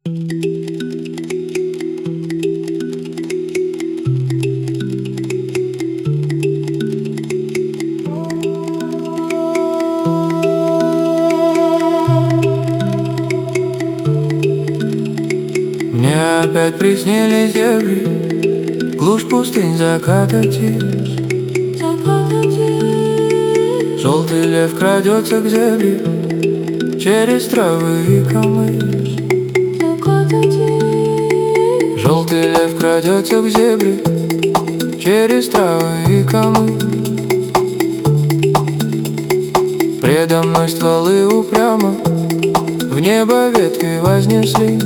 Мне опять приснились дебри, глушь пустынь, заката тишь. Желтый лев крадется к зебре через травы и камыш. Желтый лев крадется к зебре через травы и камыш. Предо мной стволы упрямо в небо ветки вознесли.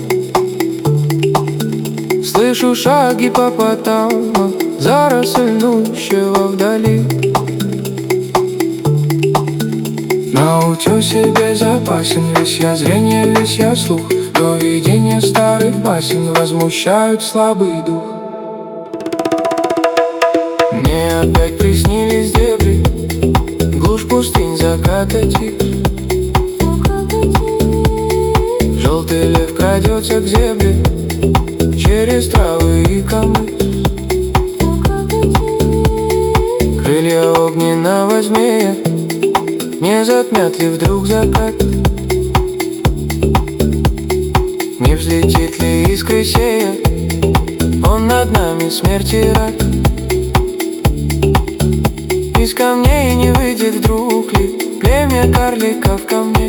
Слышу шаги гипопотама, заросль нущего вдали. На утёсе безопасен, весь я зрение, весь я слух. До видения старых басен возмущают слабый дух. Мне опять приснились дебри, глушь пустынь, заката тишь. Желтый лев крадется к зебре через травы и камыш. Крылья огненного змея не затмят ли вдруг закат? Не взлетит ли искры сея он над нами смерти рад? Из камней не выйдет вдруг ли племя карликов ко мне?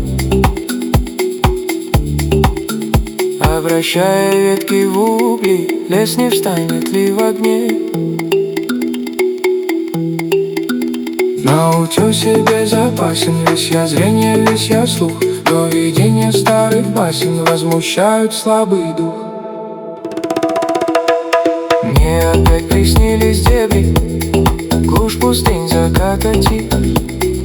Обращая ветки в угли, лес не встанет ли в огне? На утёсе безопасен, весь я зрение, весь я слух. До видения старых басен возмущают слабый дух. Мне опять приснились дебри, глушь пустынь, заката тишь.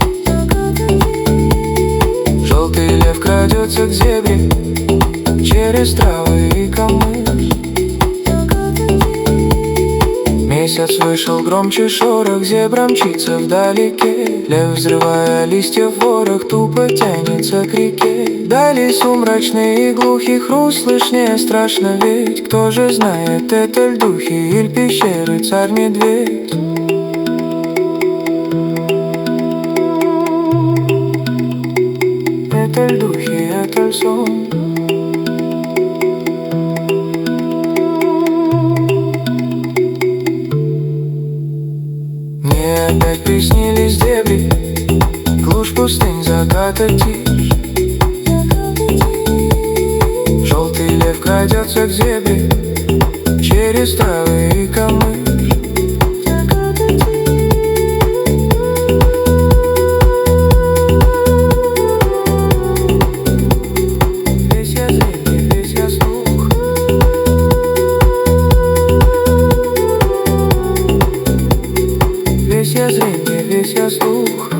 Желтый лев крадется к зебре через травы и камыш. Месяц вышел громче шорох, зебра мчится вдалеке. Лев, взрывая листья в ворох, тупо тянется к реке. Дали сумрачный и глухий хруст, слышнее страшно ведь. Кто же знает, это ль духи или пещеры царь-медведь? Это ль духи, это ль сон? Мне опять приснились дебри, глушь пустынь, заката тишь. Желтый лев крадется к зебре через травы и камыш. Весь я зрение, весь я слух. Весь я зрение, весь я слух.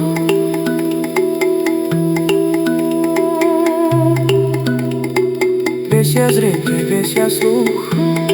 Весь я зрение, весь я слух.